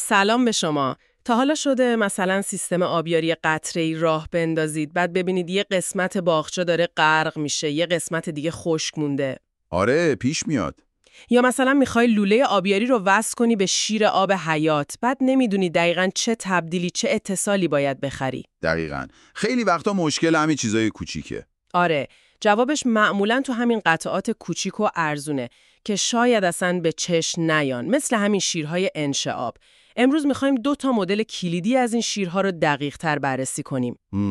سلام به شما. تا حالا شده مثلا سیستم آبیاری قطره‌ای راه بندازید بعد ببینید یه قسمت باغچه داره غرق میشه، یه قسمت دیگه خشک مونده؟ آره پیش میاد. یا مثلا میخوای لوله آبیاری رو وصل کنی به شیر آب حیات، بعد نمیدونی دقیقاً چه تبدیلی، چه اتصالی باید بخری. دقیقاً. خیلی وقتا مشکل همین چیزای کوچیکه. آره، جوابش معمولاً تو همین قطعات کوچیک و ارزونه که شاید اصلاً به چشم نیان، مثل همین شیرهای انشعاب. امروز میخوایم 2 مدل کلیدی از این شیرها رو دقیق‌تر بررسی کنیم.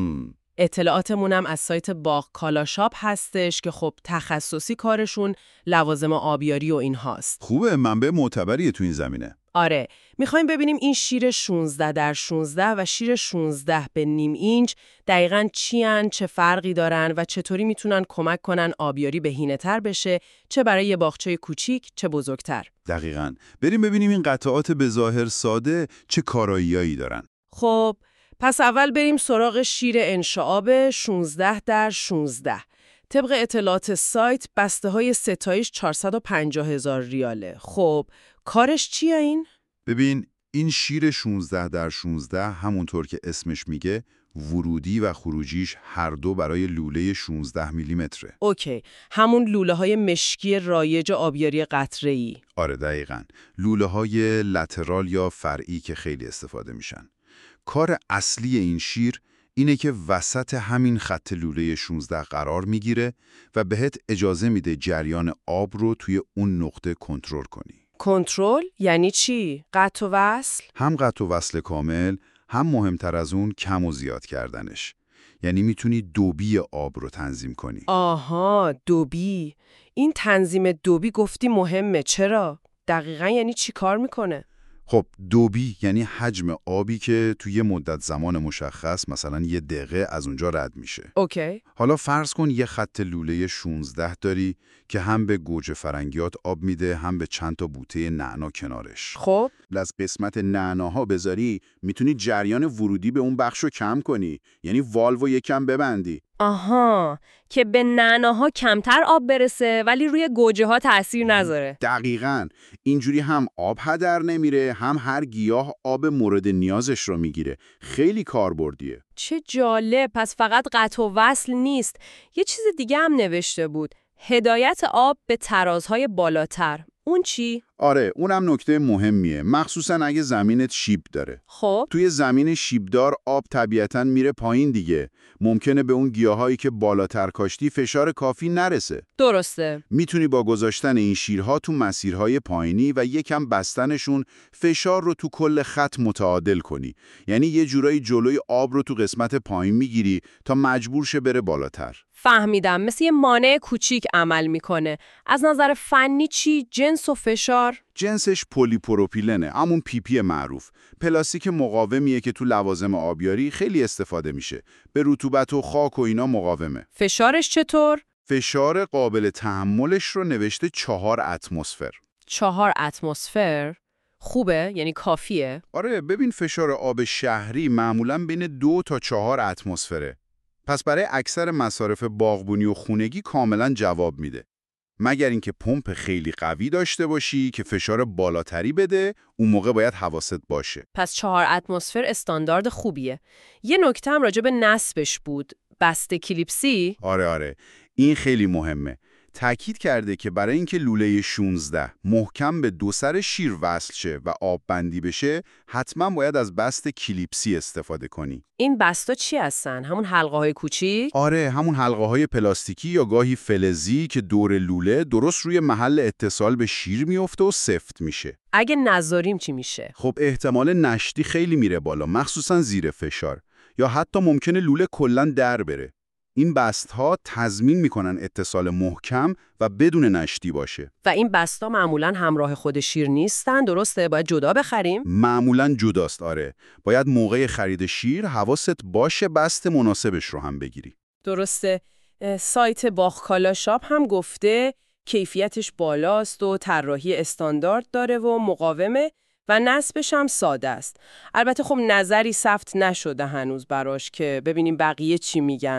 اطلاعاتمونم از سایت باغ کالا شاپ هستش که خب تخصصی کارشون لوازم آبیاری و این هاست. خوبه، منبع معتبریه تو این زمینه. آره، میخوایم ببینیم این شیر 16 در 16 و شیر 16 به نیم اینچ دقیقاً چیان، چه فرقی دارن و چطوری میتونن کمک کنن آبیاری بهینه‌تر بشه، چه برای یه باغچه کوچیک چه بزرگتر. دقیقاً. بریم ببینیم این قطعات به ظاهر ساده چه کاراییایی دارن. خب، پس اول بریم سراغ شیر انشعاب 16 در 16. طبق اطلاعات سایت بسته‌های ستایش 450,000 ریاله. خب، کارش چیه این؟ ببین این شیر 16 در 16 همونطور که اسمش میگه ورودی و خروجیش هر دو برای لوله 16 میلیمتره. اوکی، همون لوله‌های مشکی رایج آبیاری قطره‌ای. آره دقیقاً. لوله‌های لترال یا فرعی که خیلی استفاده میشن. کار اصلی این شیر اینه که وسط همین خط لوله 16 قرار میگیره و بهت اجازه میده جریان آب رو توی اون نقطه کنترل کنی. کنترل یعنی چی؟ قطع و وصل؟ هم قطع و وصل کامل، هم مهمتر از اون کم و زیاد کردنش. یعنی میتونی دوبی آب رو تنظیم کنی. آها، دوبی. این تنظیم دوبی گفتی مهمه. چرا؟ دقیقاً یعنی چی کار میکنه؟ خب دوبی یعنی حجم آبی که توی یه مدت زمان مشخص مثلا 1 دقیقه از اونجا رد میشه. اوکی. حالا فرض کن یه خط لوله 16 داری که هم به گوجه فرنگیات آب میده هم به چند تا بوته نعنا کنارش. خب، از قسمت نعناها بذاری میتونی جریان ورودی به اون بخش رو کم کنی، یعنی والو یکم ببندی. آها، که به نعناها کمتر آب برسه ولی روی گوجه ها تأثیر نذاره. دقیقاً. اینجوری هم آب هدر نمیره، هم هر گیاه آب مورد نیازش رو میگیره. خیلی کاربردیه. چه جالب، پس فقط قطع و وصل نیست. یه چیز دیگه هم نوشته بود. هدایت آب به ترازهای بالاتر. اون چی؟ آره، اونم نکته مهمیه، مخصوصاً اگه زمینت شیب داره. خب، توی زمین شیبدار آب طبیعتاً میره پایین دیگه. ممکنه به اون گیاهایی که بالاتر کاشتی فشار کافی نرسه. درسته. میتونی با گذاشتن این شیرها تو مسیرهای پایینی و یکم بستنشون فشار رو تو کل خط متعادل کنی. یعنی یه جورایی جلوی آب رو تو قسمت پایین میگیری تا مجبور شه بره بالاتر. فهمیدم، مثل یه مانع کوچیک عمل میکنه. از نظر فنی چی؟ جنس و فشار؟ جنسش پلی‌پروپیلنه، همون پی معروف. پلاستیک مقاومیه که تو لوازم آبیاری خیلی استفاده میشه. به رطوبت و خاک و اینا مقاومه. فشارش چطور؟ فشار قابل تحملش رو نوشته 4 اتمسفر. 4 اتمسفر؟ خوبه؟ یعنی کافیه؟ آره، ببین فشار آب شهری معمولاً بین 2 تا 4 اتمسفره. پس برای اکثر مصارف باغبونی و خونگی کاملاً جواب میده. مگر اینکه پمپ خیلی قوی داشته باشی که فشار بالاتری بده، اون موقع باید حواست باشه. پس 4 اتمسفر استاندارد خوبیه. یه نکته هم راجع به نصبش بود. بسته کلیپسی؟ آره، این خیلی مهمه. تأکید کرده که برای اینکه لوله 16 محکم به 2 سر شیر وصل شه و آب بندی بشه، حتما باید از بست کلیپسی استفاده کنی. این بستا چی هستن؟ همون حلقه های کوچیک؟ آره، همون حلقه های پلاستیکی یا گاهی فلزی که دور لوله درست روی محل اتصال به شیر میفته و سفت میشه. اگه نذاریم چی میشه؟ خب احتمال نشتی خیلی میره بالا، مخصوصا زیر فشار. یا حتی ممکنه لوله کلاً در بره. این بست‌ها تضمین میکنن اتصال محکم و بدون نشتی باشه. و این بستا معمولاً همراه خود شیر نیستن، درسته؟ باید جدا بخریم؟ معمولاً جداست، آره. باید موقع خرید شیر حواست باشه بست مناسبش رو هم بگیری. درسته. سایت باغ کالا شاپ هم گفته کیفیتش بالاست و طراحی استاندارد داره و مقاومه و نصبش هم ساده است. البته خب نظری ثبت نشده هنوز براش که ببینیم بقیه چی میگن.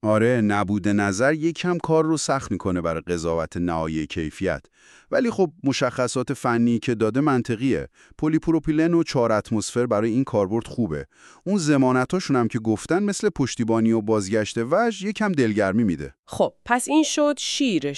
آره، نبود نظر یکم کار رو سخت میکنه برای قضاوت نهایی کیفیت. ولی خب مشخصات فنی که داده منطقیه. پلی‌پروپیلن و 4 اتمسفر برای این کاربرد خوبه. اون ضمانتاشون هم که گفتن مثل پشتیبانی و بازگشت وجه یکم دلگرمی میده. خب پس این شد شیر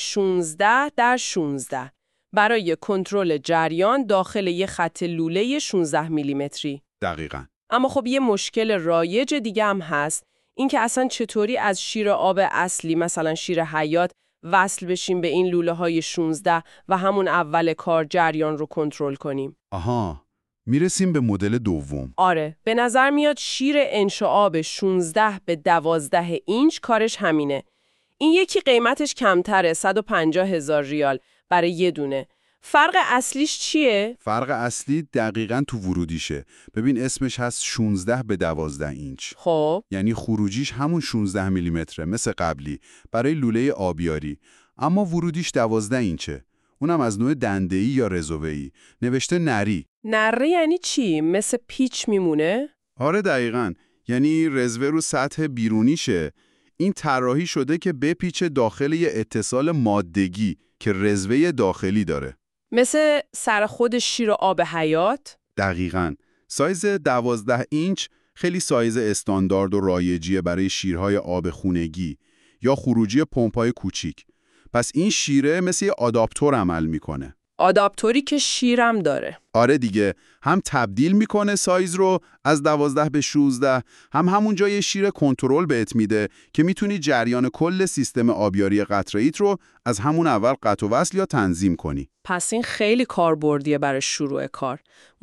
16x16 برای کنترل جریان داخل یه خط لوله 16 میلیمتری. دقیقاً. اما خب یه مشکل رایج دیگه هم هست، این که اصلا چطوری از شیر آب اصلی مثلا شیر حیات وصل بشیم به این لوله های 16 و همون اول کار جریان رو کنترل کنیم. آها، میرسیم به مدل دوم. آره، به نظر میاد شیر انشعاب 16 به 12 اینچ کارش همینه. این یکی قیمتش کمتره، 150,000 ریال برای یه دونه. فرق اصلیش چیه؟ فرق اصلی دقیقاً تو ورودیشه. ببین اسمش هست 16 به 12 اینچ. خب یعنی خروجیش همون 16 میلیمتره مثل قبلی برای لوله آبیاری، اما ورودیش 12 اینچه. اونم از نوع دنده‌ای یا رزوه‌ای. نوشته نری. نره یعنی چی؟ مثل پیچ میمونه؟ آره دقیقاً. یعنی رزوه رو سطح بیرونیشه. این طراحی شده که بپیچه داخل یه اتصال مادگی که رزوه داخلی داره. مثل سر خود شیر آب حیات؟ دقیقاً. سایز 12 اینچ خیلی سایز استاندارد و رایجیه برای شیرهای آب خونگی یا خروجی پمپ‌های کوچیک. پس این شیره مثل یه آداپتور عمل میکنه. آداپتوری که شیرم داره. آره دیگه، هم تبدیل میکنه سایز رو از 12 به 16، هم همونجا یه شیر کنترل بهت میده که میتونی جریان کل سیستم آبیاری قطره‌ایت رو از همون اول قطع و وصل یا تنظیم کنی. پس این خیلی کاربردیه برای شروع کار.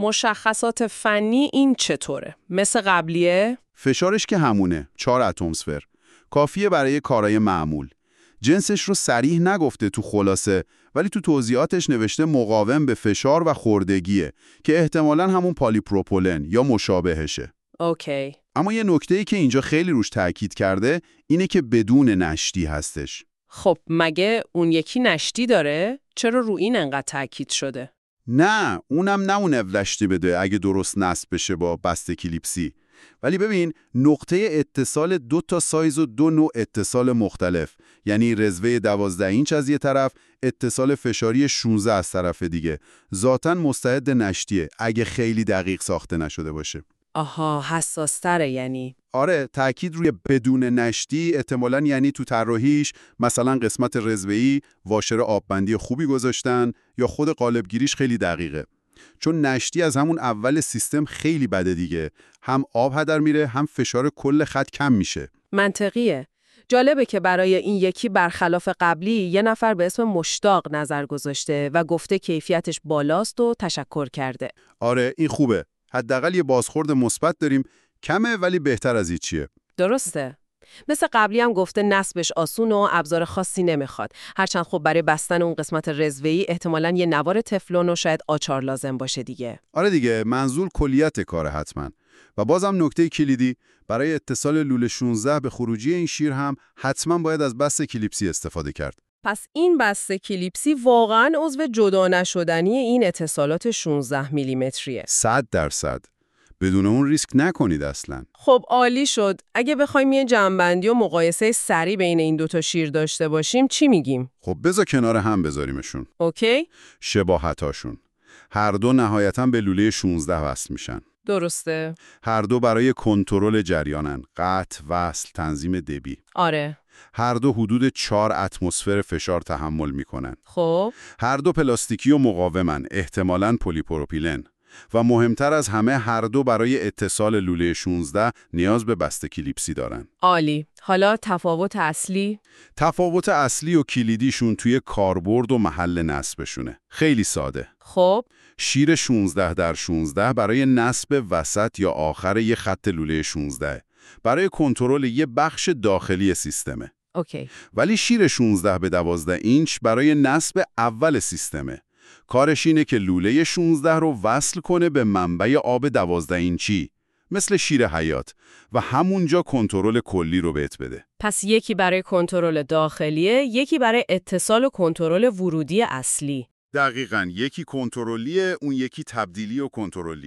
مشخصات فنی این چطوره؟ مثل قبلیه؟ فشارش که همونه، 4 اتمسفر. کافیه برای کارهای معمول. جنسش رو صریح نگفته تو خلاصه، ولی تو توضیحاتش نوشته مقاوم به فشار و خوردگیه که احتمالاً همون پلی‌پروپیلن یا مشابهشه. اوکی. اما یه نکته‌ای که اینجا خیلی روش تاکید کرده اینه که بدون نشتی هستش. خب مگه اون یکی نشتی داره؟ چرا رو این انقدر تاکید شده؟ نه، اونم نمونه ولشتی بده اگه درست نصب بشه با بسته کلیپسی. ولی ببین نقطه اتصال 2 تا سایز و 2 نوع اتصال مختلف، یعنی رزوه 12 اینچ از یه طرف، اتصال فشاری 16 از طرف دیگه، ذاتاً مستعد نشتیه اگه خیلی دقیق ساخته نشده باشه. آها، حساس‌تره یعنی. آره، تأکید روی بدون نشتی احتمالاً یعنی تو طراحیش مثلا قسمت رزوه‌ای واشر آببندی خوبی گذاشتن یا خود قالبگیریش خیلی دقیقه. چون نشتی از همون اول سیستم خیلی بده دیگه، هم آب هدر میره هم فشار کل خط کم میشه. منطقیه. جالبه که برای این یکی برخلاف قبلی یه نفر به اسم مشتاق نظر گذاشته و گفته کیفیتش بالاست و تشکر کرده. آره این خوبه. حداقل یه بازخورد مثبت داریم، کمه ولی بهتر از هیچیه. درسته. مثل قبلی هم گفته نصبش آسون و ابزار خاصی نمیخواد. هرچند خب برای بستن اون قسمت رزوه‌ای احتمالاً یه نوار تفلون و شاید آچار لازم باشه دیگه. آره دیگه، منظور کلیت کاره حتما. و بازم نکته کلیدی، برای اتصال لوله 16 به خروجی این شیر هم حتما باید از بسته کلیپسی استفاده کرد. پس این بسته کلیپسی واقعاً عضو جدا نشدنی این اتصالات 16 میلیمتریه. 100%. بدون اون ریسک نکنید اصلا. خب عالی شد. اگه بخوایم یه جمع‌بندی و مقایسه سریع بین این دوتا شیر داشته باشیم چی میگیم؟ خب بذار کنار هم بذاریمشون. اوکی؟ شباهتاشون. هر دو نهایتاً به لوله 16 وصل میشن. درسته. هر دو برای کنترل جریانن، قطع، وصل، تنظیم دبی. آره. هر دو حدود 4 اتمسفر فشار تحمل میکنن. خب هر دو پلاستیکی و مقاومن، احتمالاً پلی‌پروپیلن. و مهمتر از همه هر دو برای اتصال لوله 16 نیاز به بسته کلیپسی دارن. عالی. حالا تفاوت اصلی؟ تفاوت اصلی و کلیدیشون توی کاربرد و محل نصبشونه. خیلی ساده. خب شیر 16 در 16 برای نصب وسط یا آخر یه خط لوله 16 برای کنترل یه بخش داخلی سیستمه. اوکی. ولی شیر 16 به 12 اینچ برای نصب اول سیستمه. کارش اینه که لوله 16 رو وصل کنه به منبع آب 12 اینچی مثل شیر حیات و همونجا کنترل کلی رو بهت بده. پس یکی برای کنترل داخلیه، یکی برای اتصال و کنترل ورودی اصلی. دقیقاً، یکی کنترلیه، اون یکی تبدیلی و کنترلی.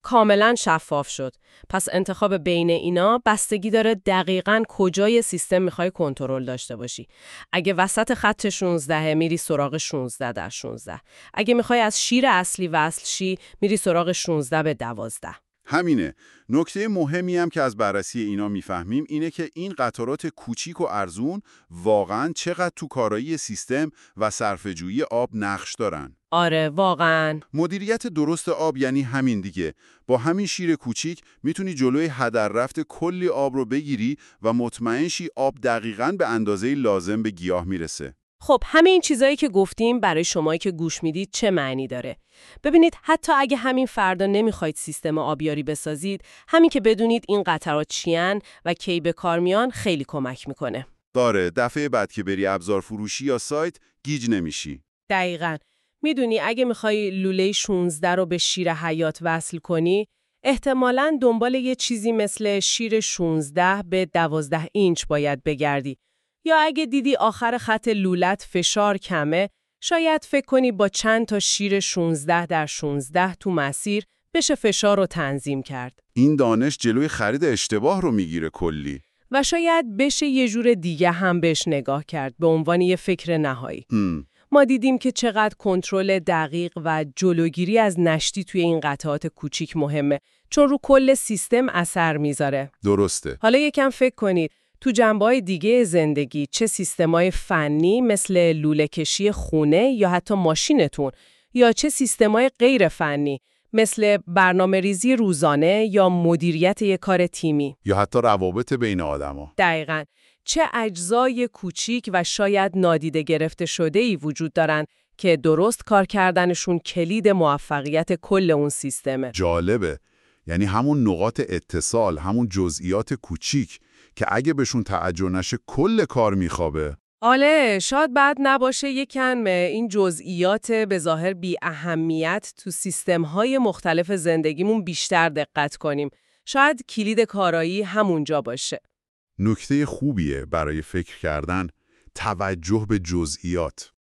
کاملا شفاف شد. پس انتخاب بین اینا بستگی داره دقیقاً کجای سیستم میخوای کنترل داشته باشی. اگه وسط خط 16 میری سراغ 16 در 16. اگه میخوای از شیر اصلی وصل شی میری سراغ 16 به 12. همینه. نکته مهمی هم که از بررسی اینا میفهمیم اینه که این قطرات کوچیک و ارزون واقعاً چقدر تو کارایی سیستم و صرفه‌جویی آب نقش دارن. آره واقعاً. مدیریت درست آب یعنی همین دیگه. با همین شیر کوچیک میتونی جلوی هدر رفت کلی آب رو بگیری و مطمئن شی آب دقیقاً به اندازه لازم به گیاه میرسه. خب همه این چیزایی که گفتیم برای شمایی که گوش میدید چه معنی داره؟ ببینید حتی اگه همین فردا نمیخواید سیستم آبیاری بسازید، همین که بدونید این قطرات چیان و کی به کار میان خیلی کمک میکنه. داره دفعه بعد که بری ابزار فروشی یا سایت گیج نمیشی. دقیقاً. میدونی اگه میخوای لوله 16 رو به شیر حیات وصل کنی، احتمالاً دنبال یه چیزی مثل شیر 16 به 12 اینچ باید بگردی. یا اگه دیدی آخر خط لولت فشار کمه، شاید فکر کنی با چند تا شیر 16 در 16 تو مسیر بشه فشار رو تنظیم کرد. این دانش جلوی خرید اشتباه رو میگیره کلی. و شاید بشه یه جور دیگه هم بهش نگاه کرد به عنوان یه فکر نهایی. ما دیدیم که چقدر کنترل دقیق و جلوگیری از نشتی توی این قطعات کوچیک مهمه، چون رو کل سیستم اثر میذاره. درسته. حالا یکم فکر کنید تو جنبه‌های دیگه زندگی، چه سیستمای فنی مثل لوله کشی خونه یا حتی ماشینتون، یا چه سیستمای غیر فنی مثل برنامه‌ریزی روزانه یا مدیریت یک کار تیمی، یا حتی روابط بین آدما. دقیقاً چه اجزای کوچیک و شاید نادیده گرفته شده‌ای وجود دارن که درست کار کردنشون کلید موفقیت کل اون سیستمه. جالبه. یعنی همون نقاط اتصال، همون جزئیات کوچیک که اگه بهشون توجه نشه کل کار میخوابه. آله، شاید بد نباشه یکم این جزئیات به ظاهر بی اهمیت تو سیستم‌های مختلف زندگیمون بیشتر دقت کنیم. شاید کلید کارایی همونجا باشه. نکته خوبیه برای فکر کردن، توجه به جزئیات.